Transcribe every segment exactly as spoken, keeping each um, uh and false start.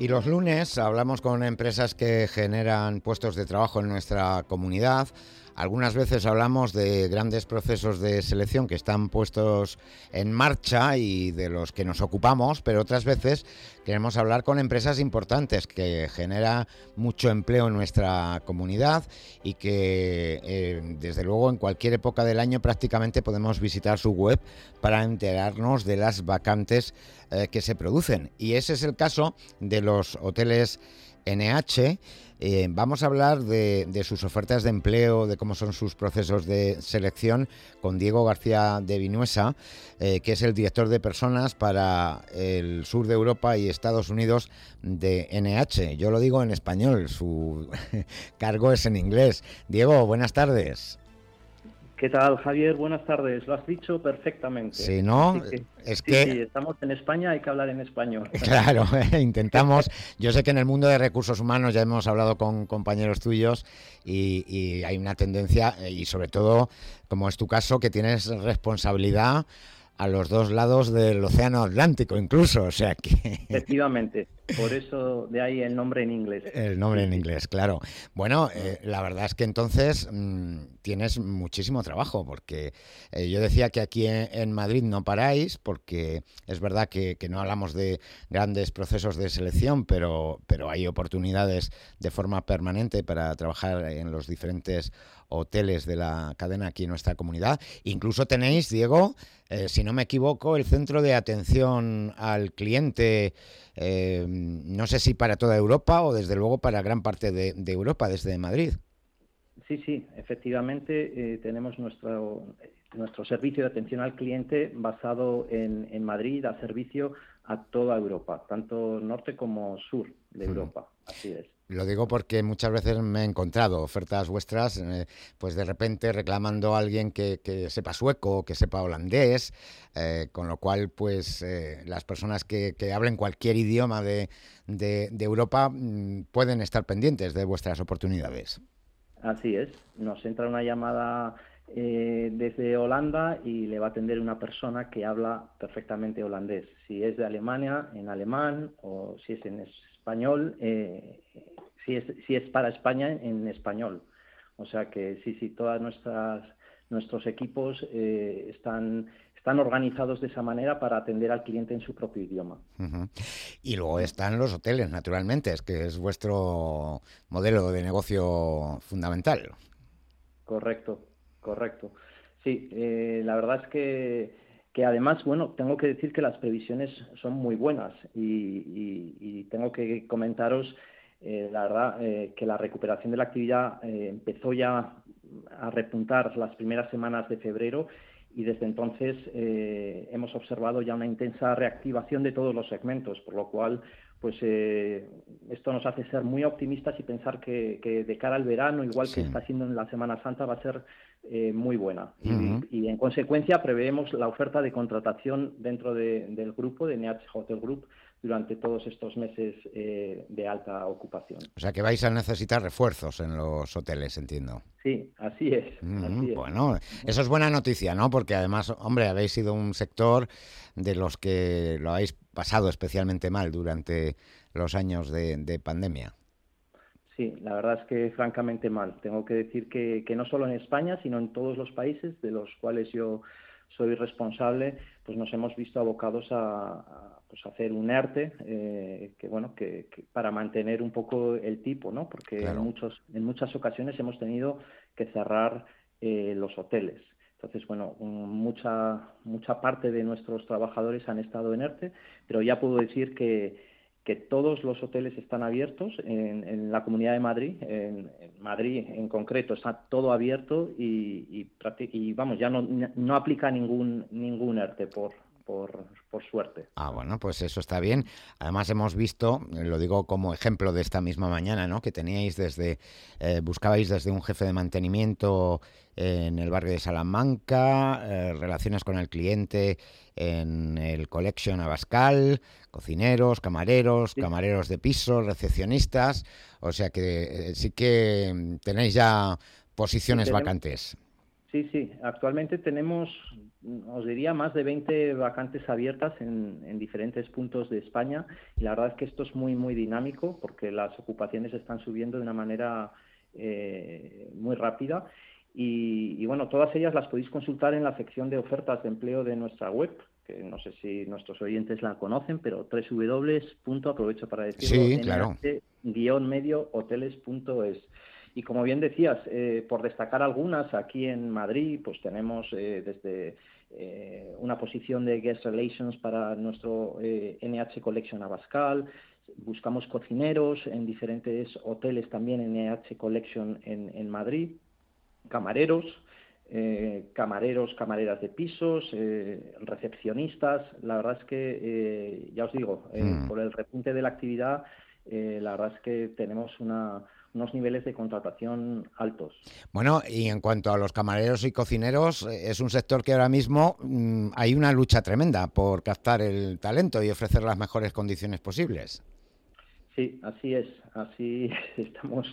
Y los lunes hablamos con empresas que generan puestos de trabajo en nuestra comunidad. Algunas veces hablamos de grandes procesos de selección que están puestos en marcha y de los que nos ocupamos, pero otras veces queremos hablar con empresas importantes que generan mucho empleo en nuestra comunidad y que eh, desde luego en cualquier época del año prácticamente podemos visitar su web para enterarnos de las vacantes eh, que se producen. Y ese es el caso de los hoteles N H. Eh, vamos a hablar de, de sus ofertas de empleo, de cómo son sus procesos de selección con Diego García de Vinuesa, eh, que es el director de personas para el sur de Europa y Estados Unidos de N H. Yo lo digo en español, su cargo es en inglés. Diego, buenas tardes. ¿Qué tal, Javier? Buenas tardes. Lo has dicho perfectamente. Sí, ¿no? Que, es sí, que... sí, estamos en España, hay que hablar en español. Claro, intentamos. Yo sé que en el mundo de recursos humanos ya hemos hablado con compañeros tuyos y, y hay una tendencia, y sobre todo, como es tu caso, que tienes responsabilidad a los dos lados del océano Atlántico incluso, o sea que... Efectivamente, por eso de ahí el nombre en inglés. El nombre en inglés, claro. Bueno, eh, la verdad es que entonces mmm, tienes muchísimo trabajo, porque eh, yo decía que aquí en, en Madrid no paráis, porque es verdad que, que no hablamos de grandes procesos de selección, pero, pero hay oportunidades de forma permanente para trabajar en los diferentes hoteles de la cadena aquí en nuestra comunidad. Incluso tenéis, Diego, eh, si no me equivoco, el centro de atención al cliente, eh, no sé si para toda Europa o desde luego para gran parte de, de Europa, desde Madrid. Sí, sí, efectivamente eh, tenemos nuestro, nuestro servicio de atención al cliente basado en, en Madrid, a servicio a toda Europa, tanto norte como sur de Europa, mm. Así es. Lo digo porque muchas veces me he encontrado ofertas vuestras, eh, pues de repente reclamando a alguien que, que sepa sueco, que sepa holandés, eh, con lo cual pues eh, las personas que, que hablen cualquier idioma de, de, de Europa mmm, pueden estar pendientes de vuestras oportunidades. Así es, nos entra una llamada eh, desde Holanda y le va a atender una persona que habla perfectamente holandés. Si es de Alemania, en alemán, o si es en español, eh, si es, si es para España, en español. O sea que sí, sí, todas nuestras nuestros equipos eh, están están organizados de esa manera para atender al cliente en su propio idioma. Uh-huh. Y luego están los hoteles, naturalmente, es que es vuestro modelo de negocio fundamental. Correcto, correcto. Sí, eh, la verdad es que, que además, bueno, tengo que decir que las previsiones son muy buenas y, y, y tengo que comentaros, eh, la verdad, eh, que la recuperación de la actividad eh, empezó ya a repuntar las primeras semanas de febrero. Y desde entonces eh, hemos observado ya una intensa reactivación de todos los segmentos, por lo cual pues eh, esto nos hace ser muy optimistas y pensar que, que de cara al verano, igual sí. que está siendo en la Semana Santa, va a ser eh, muy buena. Uh-huh. Y, y en consecuencia preveemos la oferta de contratación dentro de, del grupo, de N H Hotel Group, durante todos estos meses eh, de alta ocupación. O sea que vais a necesitar refuerzos en los hoteles, entiendo. Sí, así es. Mm, así es. Bueno, eso es buena noticia, ¿no? Porque además, hombre, habéis sido un sector de los que lo habéis pasado especialmente mal durante los años de, de pandemia. Sí, la verdad es que francamente mal. Tengo que decir que, que no solo en España, sino en todos los países de los cuales yo soy responsable, pues nos hemos visto abocados a, a pues hacer un ERTE, eh, que bueno, que, que para mantener un poco el tipo, ¿no? Porque claro. en muchos, en muchas ocasiones hemos tenido que cerrar eh, los hoteles. Entonces, bueno, un, mucha, mucha parte de nuestros trabajadores han estado en ERTE, pero ya puedo decir que que todos los hoteles están abiertos en, en la Comunidad de Madrid, en, en Madrid en concreto está todo abierto y, y, y vamos, ya no, no aplica ningún ningún ERTE por, por, por suerte. Ah, bueno, pues eso está bien. Además hemos visto, lo digo como ejemplo de esta misma mañana, ¿no? Que teníais desde, eh, buscabais desde un jefe de mantenimiento en el barrio de Salamanca, eh, relaciones con el cliente en el Collection Abascal, cocineros, camareros, sí. camareros de piso, recepcionistas, o sea que eh, sí que tenéis ya posiciones sí, tenemos, vacantes. Sí, sí. Actualmente tenemos, os diría, más de veinte vacantes abiertas en, en diferentes puntos de España y la verdad es que esto es muy, muy dinámico porque las ocupaciones están subiendo de una manera eh, muy rápida y, y, bueno, todas ellas las podéis consultar en la sección de ofertas de empleo de nuestra web, que no sé si nuestros oyentes la conocen, pero doble u doble u doble u punto, aprovecho para decirlo, Sí, claro. nh-mediohoteles punto es. Y como bien decías, eh, por destacar algunas, aquí en Madrid pues tenemos eh, desde eh, una posición de Guest Relations para nuestro eh, N H Collection Abascal, buscamos cocineros en diferentes hoteles también en N H Collection en, en Madrid, camareros, eh, camareros, camareras de pisos, eh, recepcionistas. La verdad es que, eh, ya os digo, eh, Hmm. por el repunte de la actividad, eh, la verdad es que tenemos una, unos niveles de contratación altos. Bueno, y en cuanto a los camareros y cocineros, eh, es un sector que ahora mismo mm, hay una lucha tremenda por captar el talento y ofrecer las mejores condiciones posibles. Sí, así es, así estamos.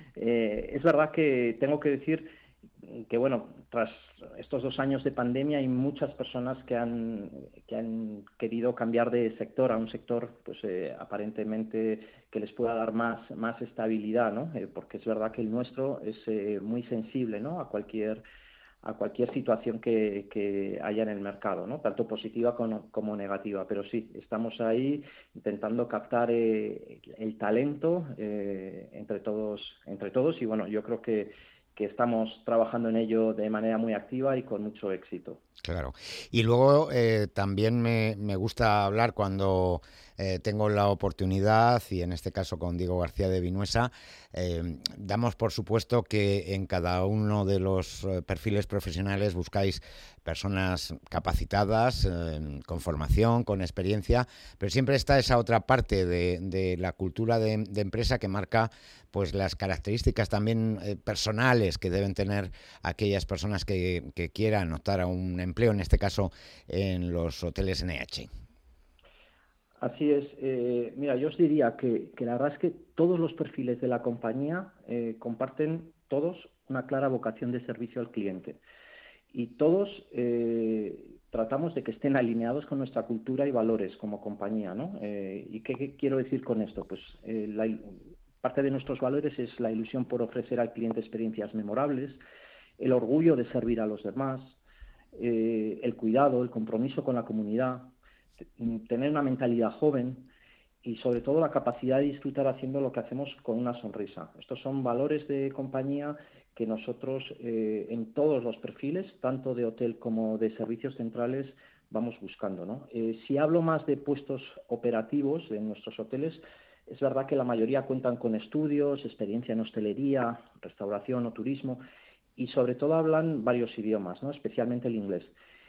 Eh, es verdad que tengo que decir que, bueno, tras estos dos años de pandemia hay muchas personas que han, que han querido cambiar de sector a un sector, pues eh, aparentemente que les pueda dar más, más estabilidad, ¿no? Eh, porque es verdad que el nuestro es eh, muy sensible, ¿no? A cualquier a cualquier situación que, que haya en el mercado, ¿no? Tanto positiva como, como negativa. Pero sí, estamos ahí intentando captar eh, el talento eh, entre todos, entre todos y bueno, yo creo que, que estamos trabajando en ello de manera muy activa y con mucho éxito. Claro. Y luego eh, también me, me gusta hablar cuando eh, tengo la oportunidad, y en este caso con Diego García de Vinuesa, eh, damos por supuesto que en cada uno de los eh, perfiles profesionales buscáis personas capacitadas, eh, con formación, con experiencia, pero siempre está esa otra parte de, de la cultura de, de empresa que marca pues las características también eh, personales que deben tener aquellas personas que, que quieran optar a un empleo, en este caso en los hoteles N H. Así es. Eh, mira, yo os diría que, que la verdad es que todos los perfiles de la compañía eh, comparten todos una clara vocación de servicio al cliente. Y todos eh, tratamos de que estén alineados con nuestra cultura y valores como compañía, ¿no? Eh, ¿Y qué, qué quiero decir con esto? Pues eh, la, parte de nuestros valores es la ilusión por ofrecer al cliente experiencias memorables, el orgullo de servir a los demás, eh, el cuidado, el compromiso con la comunidad, tener una mentalidad joven y sobre todo la capacidad de disfrutar haciendo lo que hacemos con una sonrisa. Estos son valores de compañía que nosotros eh, en todos los perfiles, tanto de hotel como de servicios centrales, vamos buscando, ¿no? Eh, si hablo más de puestos operativos en nuestros hoteles, es verdad que la mayoría cuentan con estudios, experiencia en hostelería, restauración o turismo y sobre todo hablan varios idiomas, ¿no? Especialmente el inglés.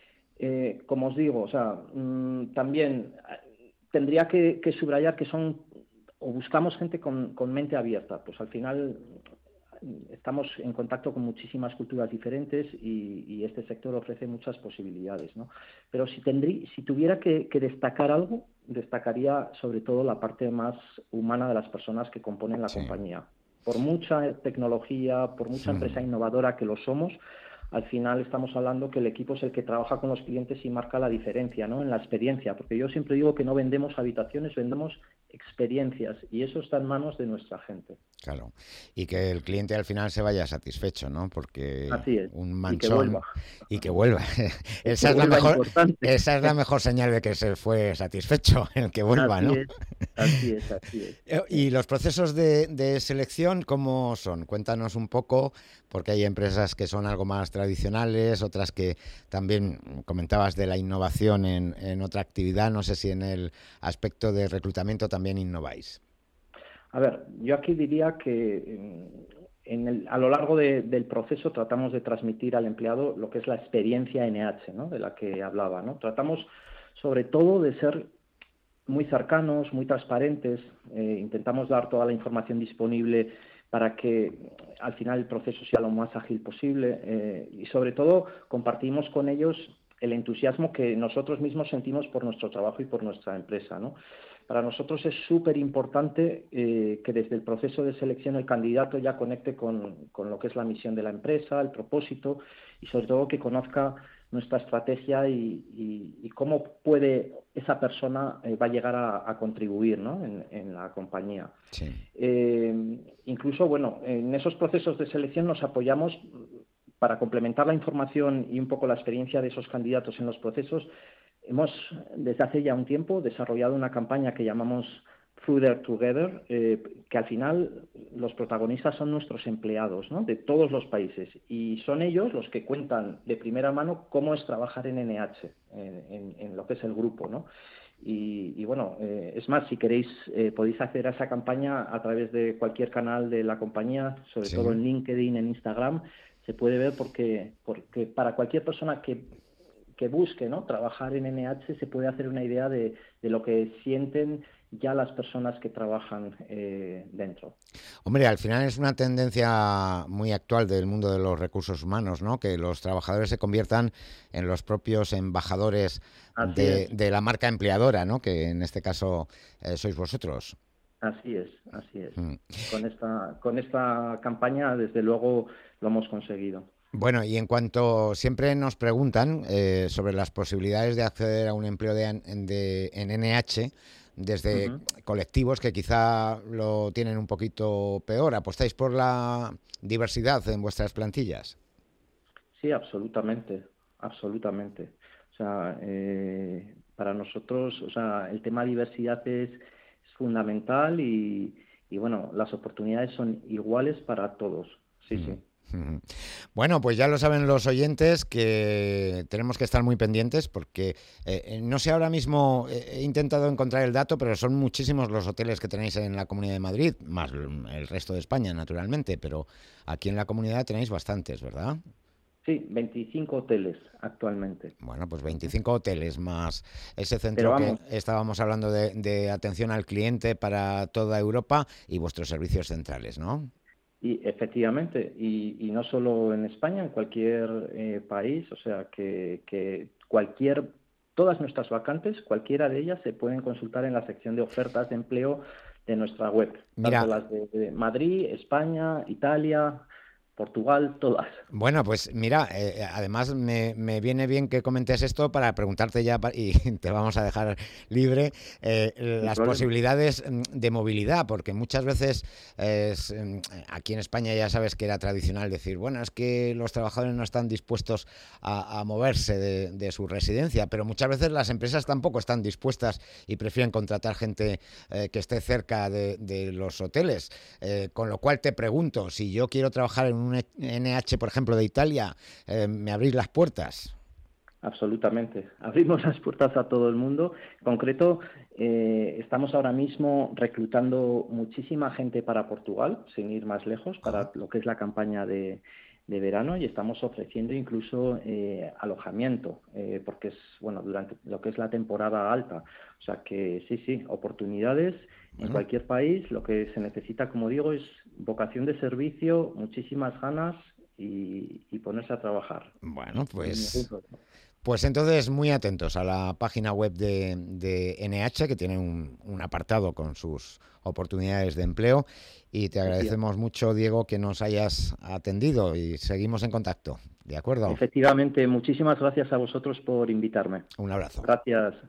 Eh, como os digo, o sea, mmm, también tendría que, que subrayar que son o buscamos gente con, con mente abierta, pues al final estamos en contacto con muchísimas culturas diferentes y, y este sector ofrece muchas posibilidades, ¿no? Pero si, tendrí, si tuviera que, que destacar algo, destacaría sobre todo la parte más humana de las personas que componen la Sí. compañía. Por mucha tecnología, por mucha empresa innovadora que lo somos, al final estamos hablando que el equipo es el que trabaja con los clientes y marca la diferencia, ¿no? En la experiencia, porque yo siempre digo que no vendemos habitaciones, vendemos experiencias y eso está en manos de nuestra gente. Claro, y que el cliente al final se vaya satisfecho, ¿no? Porque Así es, un y que vuelva. manchón y que vuelva. Y que Esa es la vuelva mejor, importante. esa es la mejor señal de que se fue satisfecho, el que vuelva, Así ¿no? es, así es, así es. Eh, Y los procesos de, de selección, ¿cómo son? Cuéntanos un poco, porque hay empresas que son algo más tradicionales, otras que también comentabas de la innovación en, en otra actividad. No sé si en el aspecto de reclutamiento también innováis. A ver, yo aquí diría que en el, a lo largo de, del proceso tratamos de transmitir al empleado lo que es la experiencia N H, ¿no? De la que hablaba, ¿no? Tratamos sobre todo de ser muy cercanos, muy transparentes, eh, intentamos dar toda la información disponible para que al final el proceso sea lo más ágil posible eh, y sobre todo compartimos con ellos el entusiasmo que nosotros mismos sentimos por nuestro trabajo y por nuestra empresa, ¿no? Para nosotros es súper importante eh, que desde el proceso de selección el candidato ya conecte con, con lo que es la misión de la empresa, el propósito y sobre todo que conozca nuestra estrategia y, y, y cómo puede esa persona eh, va a llegar a, a contribuir, ¿no? en, en la compañía. Sí. Eh, incluso, bueno, en esos procesos de selección nos apoyamos para complementar la información y un poco la experiencia de esos candidatos en los procesos. Hemos, desde hace ya un tiempo, desarrollado una campaña que llamamos Further Together, eh, que al final los protagonistas son nuestros empleados, ¿no? De todos los países, y son ellos los que cuentan de primera mano cómo es trabajar en N H, en, en, en lo que es el grupo, ¿no? Y, y bueno, eh, es más, si queréis, eh, podéis acceder a esa campaña a través de cualquier canal de la compañía, sobre Sí. todo en LinkedIn, en Instagram, se puede ver porque, porque para cualquier persona que que busque, ¿no? trabajar en N H se puede hacer una idea de, de lo que sienten ya las personas que trabajan eh, dentro. Hombre, al final es una tendencia muy actual del mundo de los recursos humanos, ¿no? Que los trabajadores se conviertan en los propios embajadores Así de, es, de la marca empleadora, ¿no? Que en este caso eh, sois vosotros. así es, así es. Mm. Con esta, con esta campaña, desde luego, lo hemos conseguido. Bueno, y en cuanto siempre nos preguntan eh, sobre las posibilidades de acceder a un empleo de, an- de- en N H desde Ujú. colectivos que quizá lo tienen un poquito peor, ¿apostáis por la diversidad en vuestras plantillas? Sí, absolutamente, absolutamente. O sea, eh, para nosotros, o sea, el tema diversidad es, es fundamental y, y bueno, las oportunidades son iguales para todos. Sí, Mm, sí. mm. Bueno, pues ya lo saben los oyentes que tenemos que estar muy pendientes porque eh, eh, no sé ahora mismo, eh, he intentado encontrar el dato, pero son muchísimos los hoteles que tenéis en la Comunidad de Madrid, más el resto de España, naturalmente, pero aquí en la comunidad tenéis bastantes, ¿verdad? Sí, veinticinco hoteles actualmente. Bueno, pues Ujú. veinticinco hoteles más ese Pero centro que vamos, estábamos hablando de, de atención al cliente para toda Europa y vuestros servicios centrales, ¿no? y efectivamente, y, y no solo en España, en cualquier eh, país, o sea, que, que cualquier, todas nuestras vacantes, cualquiera de ellas se pueden consultar en la sección de ofertas de empleo de nuestra web, tanto Mira, las de, de Madrid, España, Italia, Portugal, todas. bueno, pues mira, eh, además me, me viene bien que comentes esto para preguntarte ya, pa- y te vamos a dejar libre, eh, Sin las problema. posibilidades mm, de movilidad, porque muchas veces eh, es, mm, aquí en España ya sabes que era tradicional decir, bueno, es que los trabajadores no están dispuestos a, a moverse de, de su residencia, pero muchas veces las empresas tampoco están dispuestas y prefieren contratar gente eh, que esté cerca de, de los hoteles. Eh, con lo cual te pregunto, si yo quiero trabajar en un N H, por ejemplo, de Italia, eh, ¿me abrís las puertas? Absolutamente. Abrimos las puertas a todo el mundo. En concreto, eh, estamos ahora mismo reclutando muchísima gente para Portugal, sin ir más lejos, Ah, para lo que es la campaña de, de verano y estamos ofreciendo incluso eh, alojamiento, eh, porque es, bueno, durante lo que es la temporada alta. O sea que sí, sí, oportunidades en bueno, cualquier país. Lo que se necesita, como digo, es vocación de servicio, muchísimas ganas y, y ponerse a trabajar. bueno, Sin ningún pues, problema. pues entonces muy atentos a la página web de, de N H, que tiene un, un apartado con sus oportunidades de empleo. Y te agradecemos Efectivamente. mucho, Diego, que nos hayas atendido y seguimos en contacto. ¿De acuerdo? Efectivamente, muchísimas gracias a vosotros por invitarme. Un abrazo. Gracias.